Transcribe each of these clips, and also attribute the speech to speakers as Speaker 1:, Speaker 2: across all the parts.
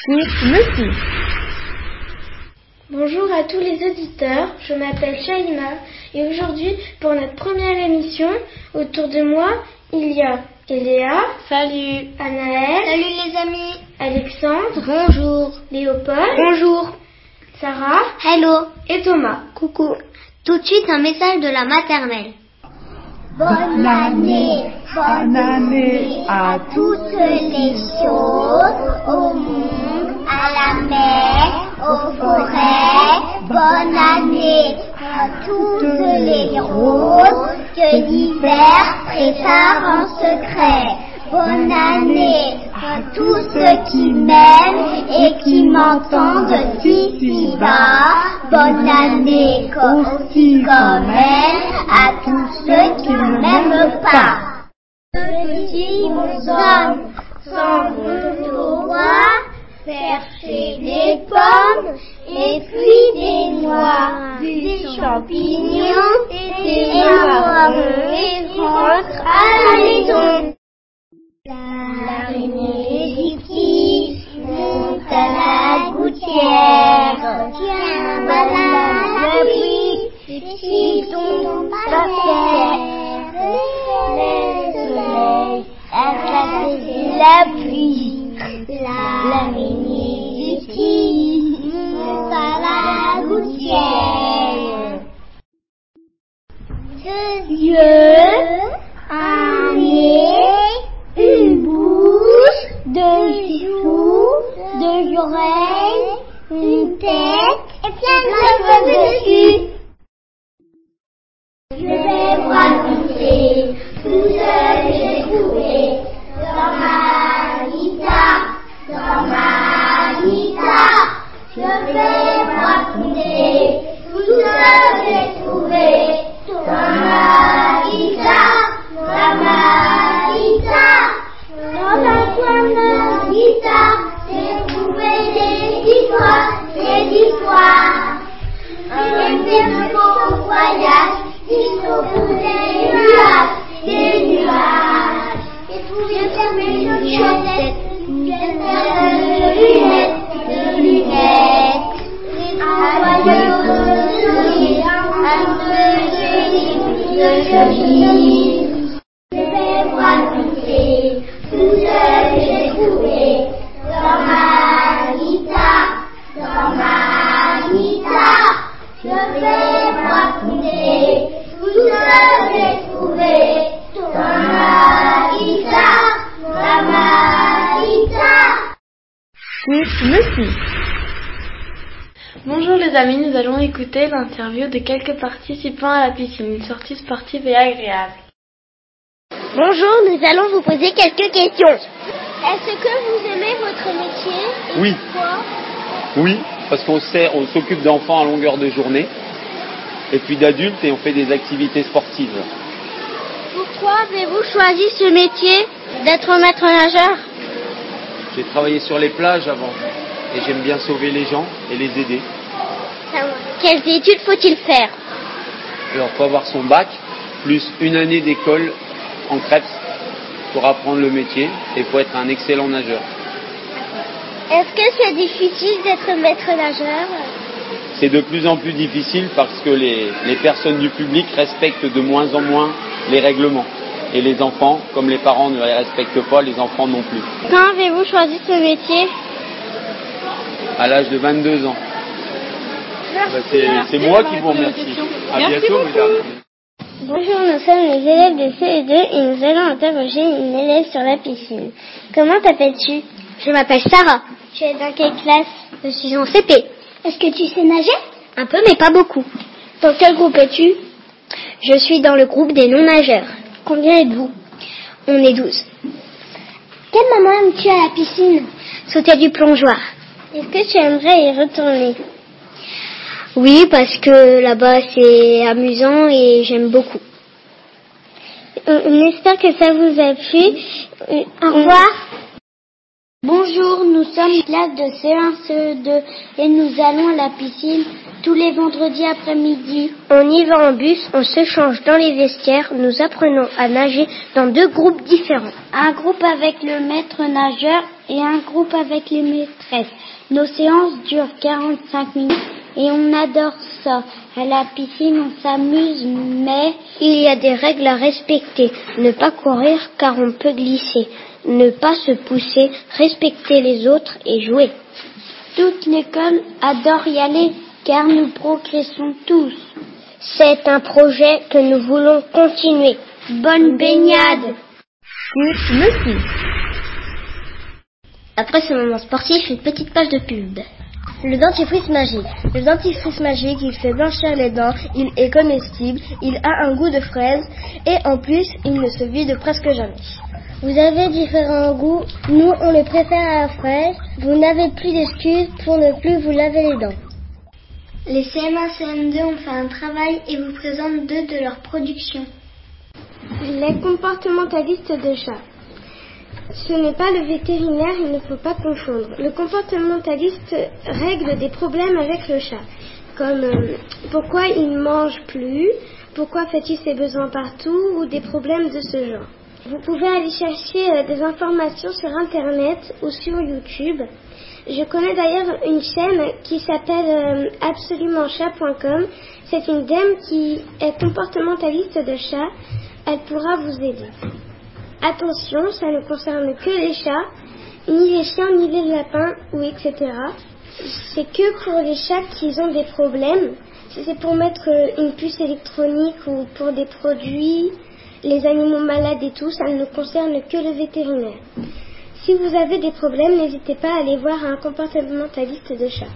Speaker 1: Merci.
Speaker 2: Bonjour à tous les auditeurs, je m'appelle Shaima et aujourd'hui pour notre première émission, autour de moi, il y a Eléa.
Speaker 1: Salut.
Speaker 2: Anaël.
Speaker 3: Salut les amis.
Speaker 2: Alexandre.
Speaker 3: Bonjour.
Speaker 2: Léopold.
Speaker 3: Bonjour.
Speaker 2: Sarah.
Speaker 3: Hello.
Speaker 2: Et Thomas.
Speaker 3: Coucou. Tout de suite un message de la maternelle.
Speaker 4: Bonne année à toutes les choses, au monde, à la mer, aux forêts. Bonne année à toutes les roses que l'hiver prépare en secret. Bonne année à tous ceux qui m'aiment et qui m'entendent d'ici bas. Bonne année aussi quand même à tous ceux qui ne m'aiment pas. Petits hommes s'en vont au bois, chercher des pommes et puis des noix, des champignons, des marrons et rentrent à la maison. L'araignée dit qui monte à la gouttière, tiens, voilà la pluie, qui tombe par terre. Le soleil a glacé la pluie, l'araignée dit qui monte à la gouttière. Deux yeux, un nez, une bouche, deux joues, deux oreilles, une tête et plein de cheveux dessus. Je vais vous raconter tout ce que j'ai trouvé dans ma guitare, dans ma guitare. Je vais vous raconter tout ce que j'ai trouvé dans ma guitare, dans ma guitare. Dans un coin de ma guitare, j'ai trouvé des histoires. Des beaux voyages, il faut pour des nuages. J'ai trouvé des chaussettes, une paire de lunettes, un joyeux sourire, un de joli. Je vais vous raconter tout ce que j'ai trouvé dans ma guitare, dans ma guitare. Je vais vous raconter tout ce que j'ai trouvé dans ma guitare, dans ma guitare.
Speaker 1: Merci. Bonjour les amis, nous allons écouter l'interview de quelques participants à la piscine, une sortie sportive et agréable.
Speaker 3: Bonjour, nous allons vous poser quelques questions. Est-ce que vous aimez votre métier et
Speaker 5: Oui.
Speaker 3: pourquoi?
Speaker 5: Oui, parce qu'on s'occupe d'enfants à longueur de journée, et puis d'adultes, et on fait des activités sportives.
Speaker 3: Pourquoi avez-vous choisi ce métier d'être maître nageur?
Speaker 5: J'ai travaillé sur les plages avant, et j'aime bien sauver les gens et les aider.
Speaker 3: Quelles études faut-il faire?
Speaker 5: Alors, il faut avoir son bac, plus une année d'école en CREPS pour apprendre le métier, et il faut être un excellent nageur.
Speaker 3: Est-ce que c'est difficile d'être maître nageur?
Speaker 5: C'est de plus en plus difficile parce que les personnes du public respectent de moins en moins les règlements. Et les enfants, comme les parents ne les respectent pas, les enfants non plus.
Speaker 3: Quand avez-vous choisi ce métier?
Speaker 5: À l'âge de 22 ans. C'est moi qui vous remercie. À bientôt, mesdames.
Speaker 3: Bonjour, nous sommes les élèves de CE2 et nous allons interroger une élève sur la piscine. Comment t'appelles-tu? Je m'appelle Sarah. Tu es dans quelle classe? Je suis en CP. Est-ce que tu sais nager? Un peu, mais pas beaucoup. Dans quel groupe es-tu? Je suis dans le groupe des non-nageurs. Combien êtes-vous? On est 12. Quel moment aimes-tu à la piscine? Sauter du plongeoir. Est-ce que tu aimerais y retourner? Oui, parce que là-bas c'est amusant et j'aime beaucoup. On espère que ça vous a plu. Au revoir. Bonjour, nous sommes classe de C1, CE2 et nous allons à la piscine Tous les vendredis après-midi, on y va en bus, on se change dans les vestiaires, nous apprenons à nager dans 2 groupes différents. Un groupe avec le maître nageur et un groupe avec les maîtresses. Nos séances durent 45 minutes et on adore ça. À la piscine, on s'amuse, mais il y a des règles à respecter. Ne pas courir car on peut glisser. Ne pas se pousser, respecter les autres et jouer. Toute l'école adore y aller car nous progressons tous. C'est un projet que nous voulons continuer. Bonne baignade. Merci. Après ce moment sportif, une petite page de pub. Le dentifrice magique. Le dentifrice magique, il fait blanchir les dents, il est comestible, il a un goût de fraise et en plus, il ne se vide presque jamais. Vous avez différents goûts, nous on le préfère à la fraise. Vous n'avez plus d'excuses pour ne plus vous laver les dents. Les CM1, CM2 ont fait un travail et vous présentent 2 de leurs productions. Les comportementalistes de chats. Ce n'est pas le vétérinaire, il ne faut pas confondre. Le comportementaliste règle des problèmes avec le chat, comme pourquoi il ne mange plus, pourquoi fait-il ses besoins partout, ou des problèmes de ce genre. Vous pouvez aller chercher des informations sur Internet ou sur YouTube. Je connais d'ailleurs une chaîne qui s'appelle absolumentchat.com. C'est une dame qui est comportementaliste de chat. Elle pourra vous aider. Attention, ça ne concerne que les chats, ni les chiens, ni les lapins, ou etc. C'est que pour les chats qui ont des problèmes. Si c'est pour mettre une puce électronique ou pour des produits, les animaux malades et tout, ça ne concerne que le vétérinaire. Si vous avez des problèmes, n'hésitez pas à aller voir un comportementaliste de chat.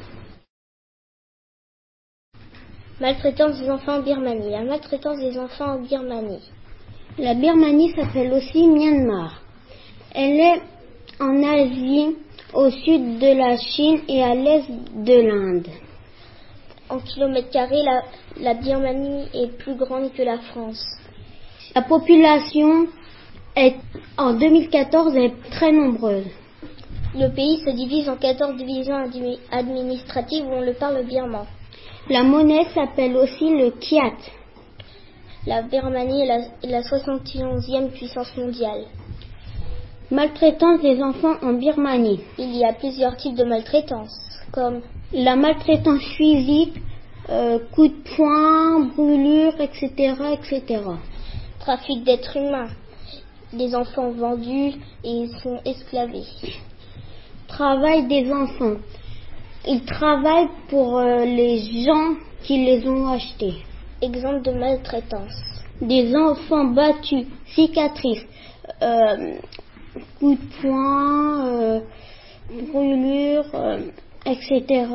Speaker 3: Maltraitance des enfants en Birmanie. La maltraitance des enfants en Birmanie. La Birmanie s'appelle aussi Myanmar. Elle est en Asie, au sud de la Chine et à l'est de l'Inde. En kilomètres carrés, la Birmanie est plus grande que la France. La population en 2014 est très nombreuse. Le pays se divise en 14 divisions administratives où on le parle birman. La monnaie s'appelle aussi le kyat. La Birmanie est la 71e puissance mondiale. Maltraitance des enfants en Birmanie. Il y a plusieurs types de maltraitance, comme la maltraitance physique, coups de poing, brûlures, etc., etc. Trafic d'êtres humains. Des enfants vendus et ils sont esclavés. Travail des enfants. Ils travaillent pour les gens qui les ont achetés. Exemple de maltraitance. Des enfants battus, cicatrices, coups de poing, brûlures, etc.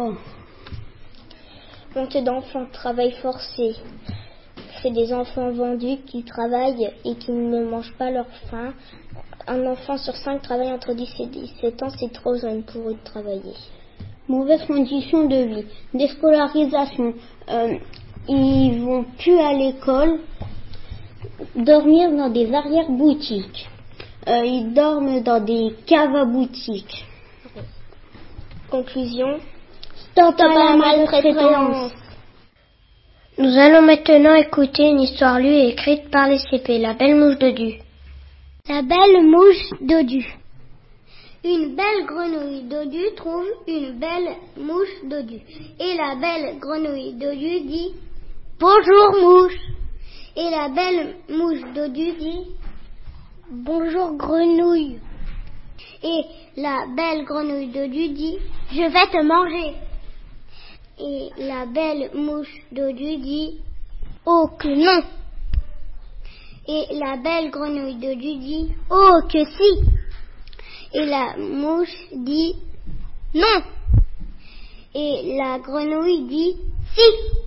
Speaker 3: Honte d'enfants, travail forcé. C'est des enfants vendus qui travaillent et qui ne mangent pas leur faim. Un enfant sur 5 travaille entre 10 et 17 ans, c'est trop jeune pour eux de travailler. Mauvaise condition de vie, déscolarisation, ils vont plus à l'école, dormir dans des arrière-boutiques, ils dorment dans des caves à boutiques. Conclusion, stop à la maltraitance. Nous allons maintenant écouter une histoire lue et écrite par les CP, La Belle Mouche Dodue. La Belle Mouche Dodue. Une belle grenouille dodue trouve une belle mouche dodue. Et la belle grenouille dodue dit « Bonjour mouche !» Et la belle mouche dodue dit « Bonjour grenouille !» Et la belle grenouille dodue dit « Je vais te manger !» Et la belle mouche dodue dit « Oh que non !» Et la belle grenouille dodue dit « Oh que si !» Et la mouche dit « Non !» Et la grenouille dit « Si !»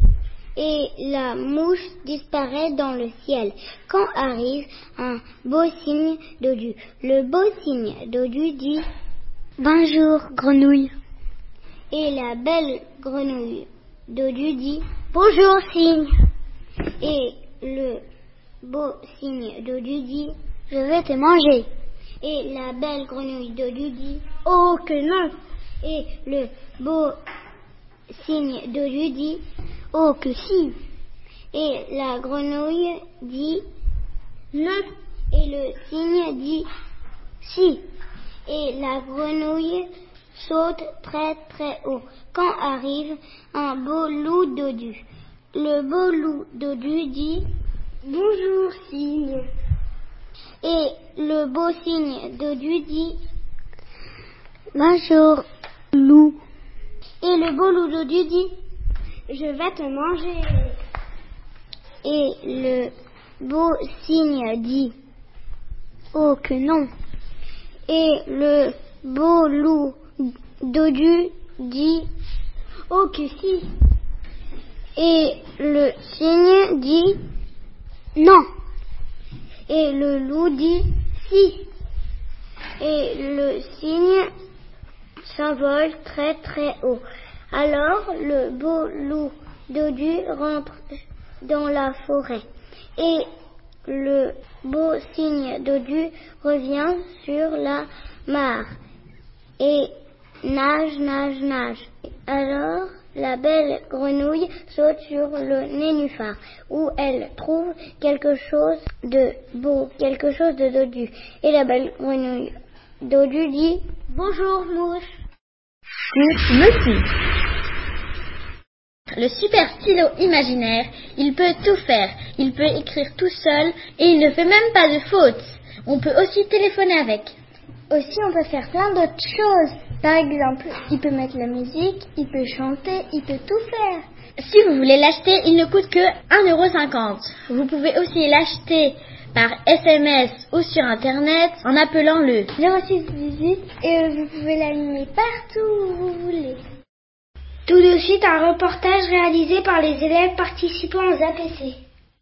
Speaker 3: Et la mouche disparaît dans le ciel. Quand arrive un beau cygne dodu. Le beau cygne dodu dit « Bonjour grenouille !» Et la belle grenouille dodu dit « Bonjour cygne !» Et le beau cygne dodu dit « Je vais te manger !» Et la belle grenouille dodue dit « Oh que non !» Et le beau cygne dodue dit Oh que si. Et la grenouille dit non. Et le cygne dit si. Et la grenouille saute très très haut quand arrive un beau loup dodu. Le beau loup dodu dit bonjour cygne. Et le beau cygne dodu dit bonjour loup. Et le beau loup dodu dit je vais te manger. Et le beau cygne dit oh que non. Et le beau loup dodu dit oh que si. Et le cygne dit non. Et le loup dit si. Et le cygne s'envole très très haut. Alors le beau loup dodu rentre dans la forêt. Et le beau cygne dodu revient sur la mare et nage, nage, nage. Alors la belle grenouille saute sur le nénuphar où elle trouve quelque chose de beau, quelque chose de dodu. Et la belle grenouille dodu dit bonjour mouche.
Speaker 6: Le super stylo imaginaire, il peut tout faire. Il peut écrire tout seul et il ne fait même pas de fautes. On peut aussi téléphoner avec.
Speaker 3: Aussi, on peut faire plein d'autres choses. Par exemple, il peut mettre la musique, il peut chanter, il peut tout faire.
Speaker 6: Si vous voulez l'acheter, il ne coûte que 1,50 €. Vous pouvez aussi l'acheter par SMS ou sur Internet en appelant le
Speaker 3: 0618 et vous pouvez l'animer partout où vous voulez. Tout de suite, un reportage réalisé par les élèves participant aux APC.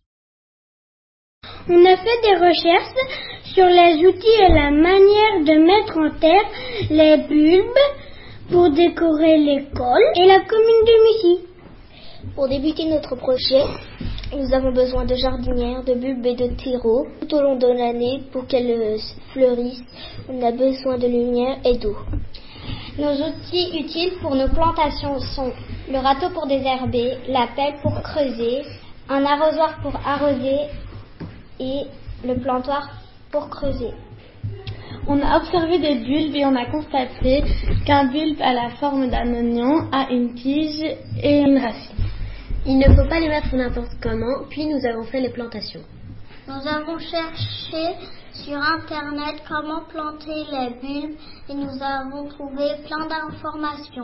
Speaker 3: On a fait des recherches sur les outils et la manière de mettre en terre les bulbes pour décorer l'école et la commune de Mussy. Pour débuter notre projet, nous avons besoin de jardinières, de bulbes et de terreaux tout au long de l'année pour qu'elles fleurissent. On a besoin de lumière et d'eau. Nos outils utiles pour nos plantations sont le râteau pour désherber, la pelle pour creuser, un arrosoir pour arroser et le plantoir pour creuser.
Speaker 1: On a observé des bulbes et on a constaté qu'un bulbe à la forme d'un oignon a une tige et une racine.
Speaker 6: Il ne faut pas les mettre n'importe comment, puis nous avons fait les plantations.
Speaker 3: Nous avons cherché sur Internet comment planter les bulbes et nous avons trouvé plein d'informations.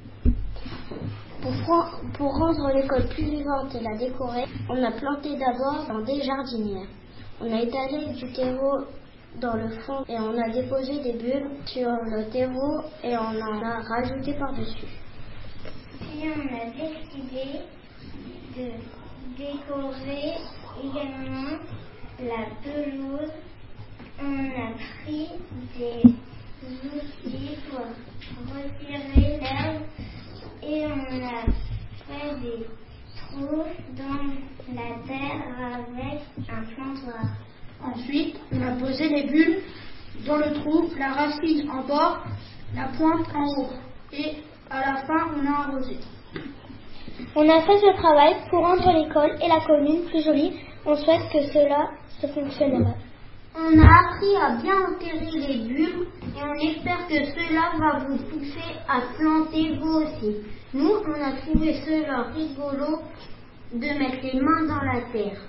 Speaker 3: Pour rendre l'école plus vivante et la décorer, on a planté d'abord dans des jardinières. On a étalé du terreau dans le fond et on a déposé des bulbes sur le terreau et on en a rajouté par-dessus. Puis on a décidé de décorer également la pelouse. On a pris des outils pour retirer l'herbe et on a fait des trous dans la terre avec un plantoir.
Speaker 7: Ensuite, on a posé les bulbes dans le trou, la racine en bas, la pointe en haut. Et à la fin, on a arrosé.
Speaker 3: On a fait ce travail pour rendre l'école et la commune plus jolies. On souhaite que cela se fonctionnera. On a appris à bien enterrer les bulbes et on espère que cela va vous pousser à planter vous aussi. Nous, on a trouvé cela rigolo de mettre les mains dans la terre.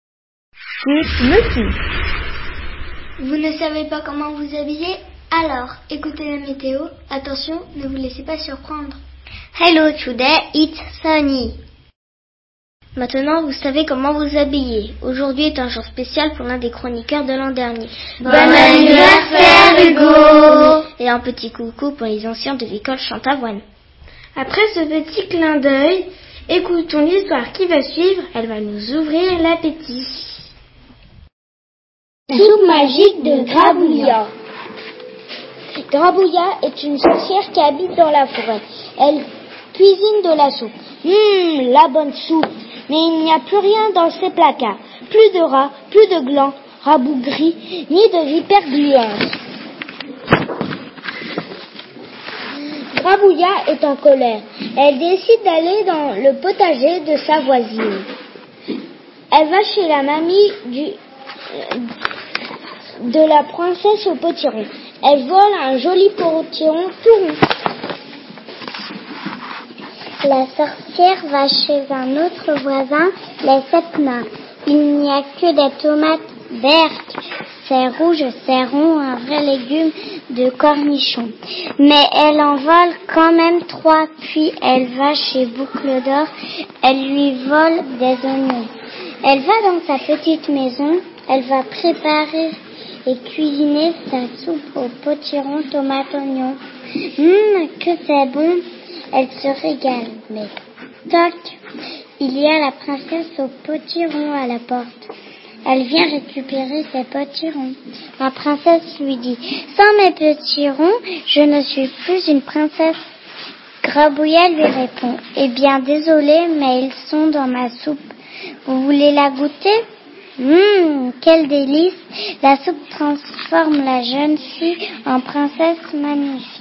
Speaker 3: Vous ne savez pas comment vous habiller? Alors, écoutez la météo. Attention, ne vous laissez pas surprendre. Hello, today it's sunny. Maintenant, vous savez comment vous habiller. Aujourd'hui est un jour spécial pour l'un des chroniqueurs de l'an dernier.
Speaker 4: Bon anniversaire, Hugo!
Speaker 3: Et un petit coucou pour les anciens de l'école Chantavoine. Après ce petit clin d'œil, écoutons l'histoire qui va suivre. Elle va nous ouvrir l'appétit.
Speaker 2: La soupe magique de Grabouilla. Grabouilla est une sorcière qui habite dans la forêt. Elle cuisine de la soupe. La bonne soupe. Mais il n'y a plus rien dans ses placards. Plus de rats, plus de glands, rabougris, ni de vipères gluantes. Grabouilla est en colère. Elle décide d'aller dans le potager de sa voisine. Elle va chez la mamie de la princesse au potiron. Elle vole un joli potiron tout rond.
Speaker 3: La sorcière va chez un autre voisin, les 7 nains. Il n'y a que des tomates vertes. C'est rouge, c'est rond, un vrai légume de cornichon. Mais elle en vole quand même 3, puis elle va chez Boucle d'Or, elle lui vole des oignons. Elle va dans sa petite maison, elle va préparer et cuisiner sa soupe au potiron tomate-oignon. Que c'est bon! Elle se régale, mais toc, il y a la princesse au potiron à la porte. Elle vient récupérer ses potirons. La princesse lui dit: sans mes potirons, je ne suis plus une princesse. Grabouilla lui répond: eh bien, désolée, mais ils sont dans ma soupe. Vous voulez la goûter? Quel délice! La soupe transforme la jeune fille en princesse magnifique.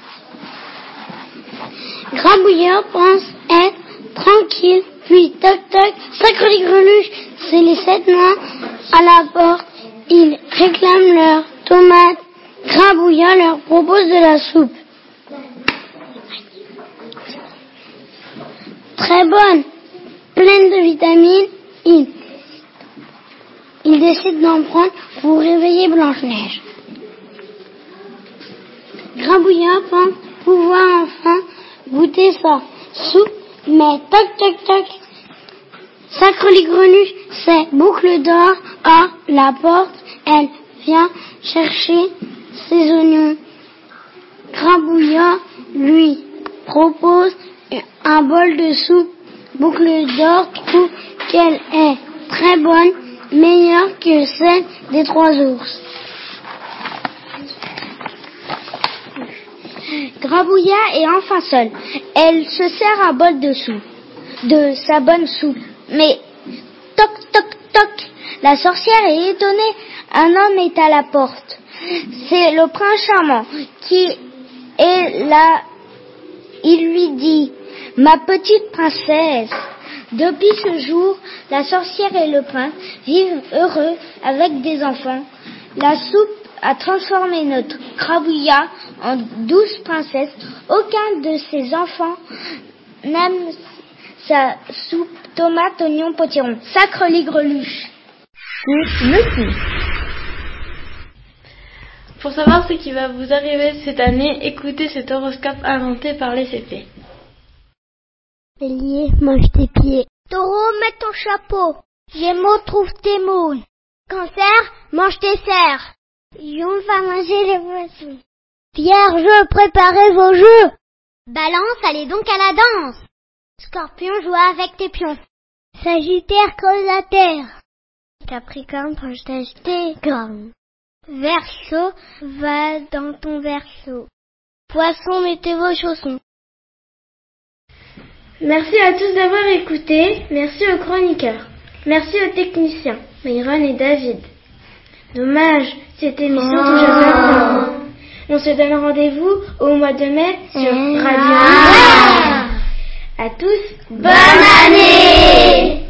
Speaker 2: Grabouilla pense être tranquille, puis toc toc, sacré greluche, c'est les 7 nains à la porte. Ils réclament leurs tomates. Grabouilla leur propose de la soupe. Très bonne, pleine de vitamines, ils décident d'en prendre pour réveiller Blanche-Neige. Grabouilla pense pouvoir enfin goûter sa soupe, mais toc toc toc, sacre greluche, c'est Boucle d'Or à la porte. Elle vient chercher ses oignons. Grabouilla lui propose un bol de soupe. Boucle d'Or trouve qu'elle est très bonne, meilleure que celle des 3 ours. Grabouilla est enfin seule. Elle se sert un bol de soupe, de sa bonne soupe. Mais toc toc toc, la sorcière est étonnée. Un homme est à la porte. C'est le prince charmant qui est là. Il lui dit: ma petite princesse, depuis ce jour, la sorcière et le prince vivent heureux avec des enfants. La soupe a transformé notre Grabouilla en douce princesse. Aucun de ses enfants n'aime sa soupe tomate, oignon, potiron. Sacre les greluches.
Speaker 1: Pour savoir ce qui va vous arriver cette année, écoutez cet horoscope inventé par les CP.
Speaker 3: Bélier, mange tes pieds. Taureau, mets ton chapeau. Gémeaux, trouve tes moules. Cancer, mange tes cerfs. Lion, va manger les poissons. Vierge, préparez vos jeux. Balance, allez donc à la danse. Scorpion, joue avec tes pions. Sagittaire, creuse la terre. Capricorne, penche tes cornes. Verseau, va dans ton verseau. Poisson, mettez vos chaussons.
Speaker 1: Merci à tous d'avoir écouté. Merci aux chroniqueurs. Merci aux techniciens, Myron et David. Dommage, cette émission touche à sa fin. On se donne rendez-vous au mois de mai sur Radio. À tous, bonne année!